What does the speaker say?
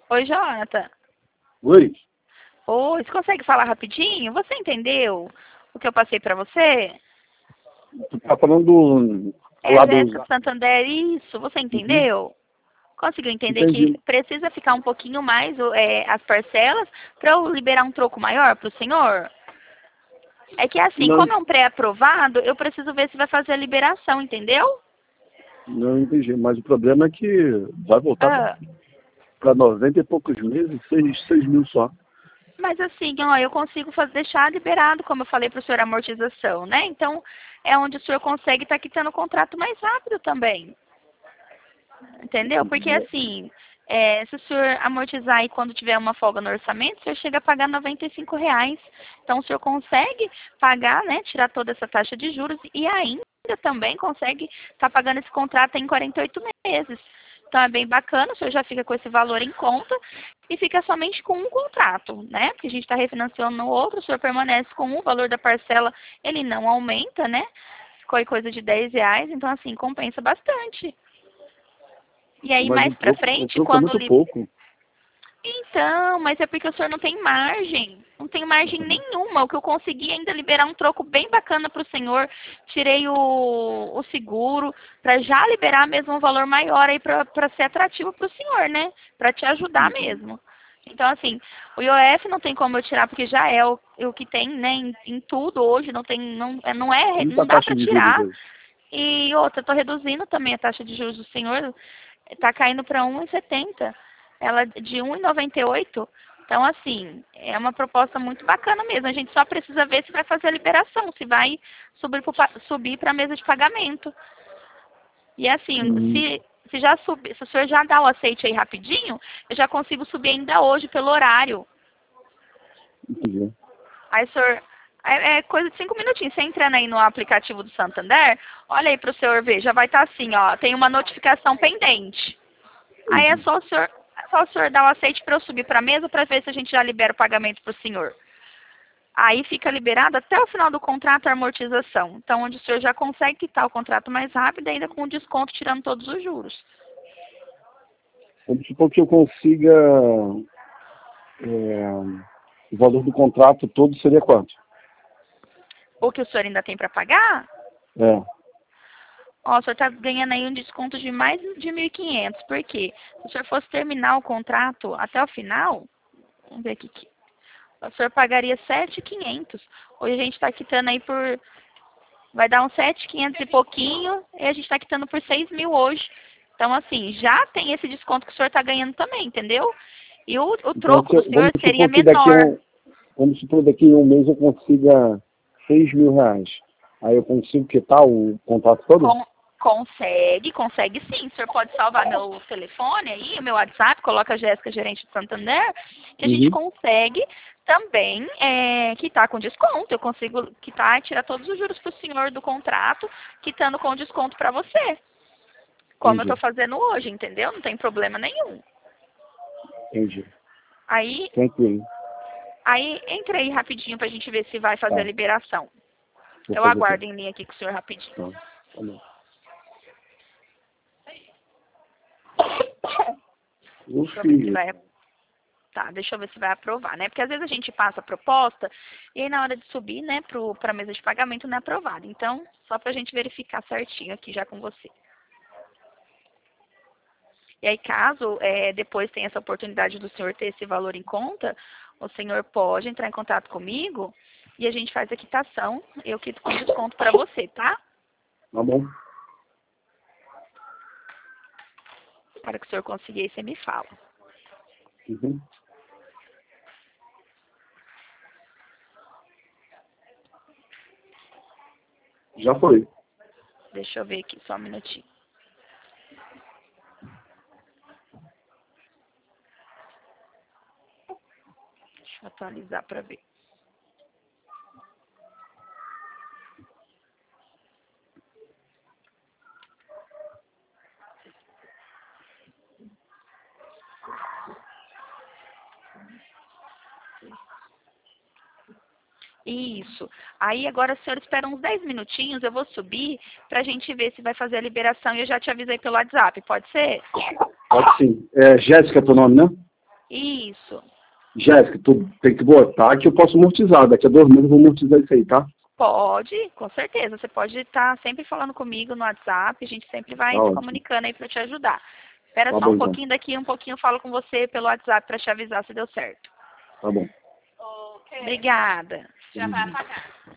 Oi, Jonathan. Oi? Oi, você consegue falar rapidinho? Você entendeu o que eu passei pra você? Tu tá falando do É, lá dos... Jéssica Santander, isso. Você Uhum. entendeu? Conseguiu entender que Entendi. precisa ficar um pouquinho mais as parcelas para eu liberar um troco maior para o senhor? É que assim, Não, como é um pré-aprovado, eu preciso ver se vai fazer a liberação, entendeu? não entendi. Mas o problema é que vai voltar Ah, para 90 e poucos meses, 6 mil só. mas assim, ó, eu consigo deixar liberado, como eu falei para o senhor, a amortização, né? Então, é onde o senhor consegue estar quitando o contrato mais rápido também. Entendeu? Porque assim, se o senhor amortizar aí quando tiver uma folga no orçamento, o senhor chega a pagar R$ 95. Então o senhor consegue pagar, né, tirar toda essa taxa de juros e ainda também consegue estar pagando esse contrato em 48 meses. Então é bem bacana, o senhor já fica com esse valor em conta e fica somente com um contrato, né? Porque a gente está refinanciando no outro, o senhor permanece com um, o valor da parcela ele não aumenta, né? Ficou aí coisa de R$ 10, então assim, compensa bastante. E aí, Mas mais pra o frente, troco é quando... muito pouco. Então, mas é porque o senhor não tem margem. Não tem margem Uhum. nenhuma. O que eu consegui ainda liberar um troco bem bacana pro senhor. Tirei o seguro para já liberar mesmo um valor maior aí para ser atrativo pro senhor, né? Para te ajudar Uhum. mesmo. Então, assim, o IOF não tem como eu tirar, porque já é o que tem, né, em tudo hoje, não tem, Muita não dá taxa para de juros tirar. hoje. E outra, eu tô reduzindo também a taxa de juros do senhor, está caindo para 1,70. Ela de 1,98. Então, assim, é uma proposta muito bacana mesmo. A gente só precisa ver se vai fazer a liberação, se vai subir para a mesa de pagamento. E assim, Uhum. se o senhor já dá o aceite aí rapidinho, eu já consigo subir ainda hoje pelo horário. Entendi. Aí, senhor, é coisa de 5 minutinhos. Você entrando aí no aplicativo do Santander, olha aí para o senhor ver, já vai estar assim, ó, tem uma notificação pendente. Aí Entendi. é só o senhor dar o aceite para eu subir para a mesa para ver se a gente já libera o pagamento para o senhor. Aí fica liberado até o final do contrato a amortização. Então, onde o senhor já consegue quitar o contrato mais rápido, ainda com desconto, tirando todos os juros. Vamos supor que eu consiga... o valor do contrato todo seria quanto? O que o senhor ainda tem para pagar? É. Ó, o senhor está ganhando aí um desconto de mais de 1.500. Por quê? Se o senhor fosse terminar o contrato até o final, vamos ver aqui. O senhor pagaria 7.500. Hoje a gente está quitando aí por... Vai dar uns 7.500 e pouquinho, e a gente está quitando por 6 mil hoje. Então, assim, já tem esse desconto que o senhor está ganhando também, entendeu? E o Então, troco do senhor vamos seria supor que menor. vamos supor daqui a um mês eu consiga 6 mil reais. Aí eu consigo quitar o contrato todo? Com, consegue sim. O senhor pode salvar meu telefone aí, meu WhatsApp, coloca a Jéssica, gerente de Santander, que a gente Uhum. consegue também quitar com desconto. Eu consigo quitar e tirar todos os juros para o senhor do contrato, quitando com desconto para você. Como eu estou Entendi. fazendo hoje, entendeu? Não tem problema nenhum. Entendi. Aí, Tranquilo. aí entra aí rapidinho para a gente ver se vai fazer a Tá. liberação. Vou Eu fazer aqui. aguardo em linha aqui com o senhor rapidinho. Tá. Tá bom. Ô Deixa eu ver se filho. vai. Tá, deixa eu ver se vai aprovar, né? Porque às vezes a gente passa a proposta e aí na hora de subir, né, para a mesa de pagamento não é aprovado. Então, só para a gente verificar certinho aqui já com você. E aí, caso depois tenha essa oportunidade do senhor ter esse valor em conta, o senhor pode entrar em contato comigo e a gente faz a quitação. Eu quito com desconto para você, tá? Tá bom. Na hora que o senhor conseguir, aí você me fala. Uhum. Já foi. Deixa eu ver aqui, só um minutinho. Deixa eu atualizar para ver. Isso. Aí agora o senhor espera uns 10 minutinhos, eu vou subir para a gente ver se vai fazer a liberação e eu já te avisei pelo WhatsApp, pode ser? Pode sim. É Jéssica teu nome, né? Isso. Jéssica, tu tem que botar que eu posso amortizar. Daqui a 2 meses eu vou amortizar isso aí, tá? Pode, com certeza. Você pode estar sempre falando comigo no WhatsApp, a gente sempre vai Tá se ótimo. comunicando aí para te ajudar. Espera Tá só bom, um então. pouquinho, daqui um pouquinho eu falo com você pelo WhatsApp para te avisar se deu certo. Tá bom. Obrigada. Já vai apagar.